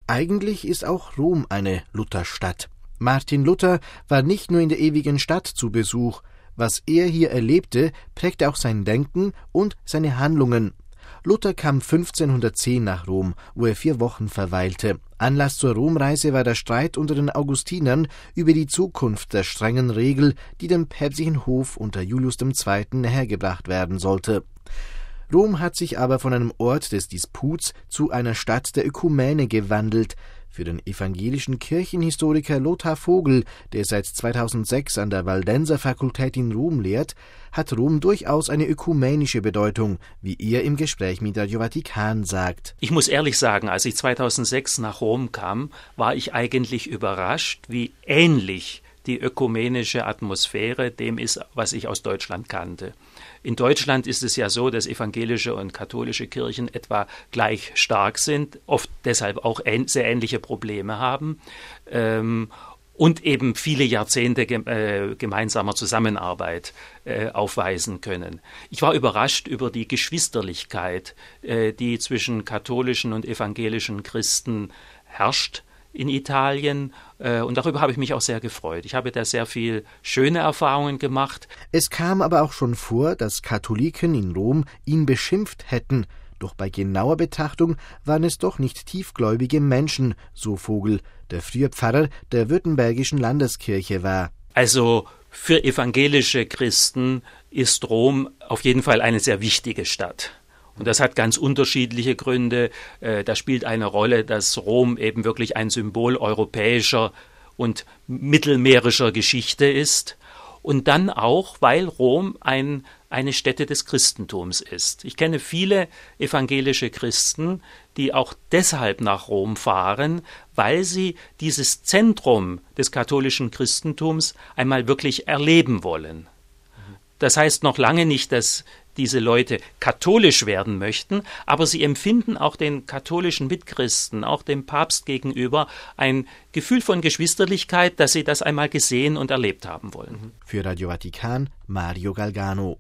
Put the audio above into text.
Eigentlich ist auch Rom eine Lutherstadt. Martin Luther war nicht nur in der ewigen Stadt zu Besuch. Was er hier erlebte, prägte auch sein Denken und seine Handlungen. Luther kam 1510 nach Rom, wo er 4 Wochen verweilte. Anlass zur Romreise war der Streit unter den Augustinern über die Zukunft der strengen Regel, die dem päpstlichen Hof unter Julius II. Nähergebracht werden sollte. Rom hat sich aber von einem Ort des Disputs zu einer Stadt der Ökumene gewandelt. Für den evangelischen Kirchenhistoriker Lothar Vogel, der seit 2006 an der Waldenser Fakultät in Rom lehrt, hat Rom durchaus eine ökumenische Bedeutung, wie er im Gespräch mit Radio Vatikan sagt. Ich muss ehrlich sagen, als ich 2006 nach Rom kam, war ich eigentlich überrascht, wie ähnlich die ökumenische Atmosphäre dem ist, was ich aus Deutschland kannte. In Deutschland ist es ja so, dass evangelische und katholische Kirchen etwa gleich stark sind, oft deshalb auch sehr ähnliche Probleme haben und eben viele Jahrzehnte gemeinsamer Zusammenarbeit aufweisen können. Ich war überrascht über die Geschwisterlichkeit, die zwischen katholischen und evangelischen Christen herrscht in Italien, und darüber habe ich mich auch sehr gefreut. Ich habe da sehr viel schöne Erfahrungen gemacht. Es kam aber auch schon vor, dass Katholiken in Rom ihn beschimpft hätten. Doch bei genauer Betrachtung waren es doch nicht tiefgläubige Menschen, so Vogel, der früher Pfarrer der Württembergischen Landeskirche war. Also für evangelische Christen ist Rom auf jeden Fall eine sehr wichtige Stadt. Und das hat ganz unterschiedliche Gründe. Da spielt eine Rolle, dass Rom eben wirklich ein Symbol europäischer und mittelmeerischer Geschichte ist. Und dann auch, weil Rom eine Stätte des Christentums ist. Ich kenne viele evangelische Christen, die auch deshalb nach Rom fahren, weil sie dieses Zentrum des katholischen Christentums einmal wirklich erleben wollen. Das heißt noch lange nicht, dass diese Leute katholisch werden möchten, aber sie empfinden auch den katholischen Mitchristen, auch dem Papst gegenüber, ein Gefühl von Geschwisterlichkeit, dass sie das einmal gesehen und erlebt haben wollen. Für Radio Vatikan, Mario Galgano.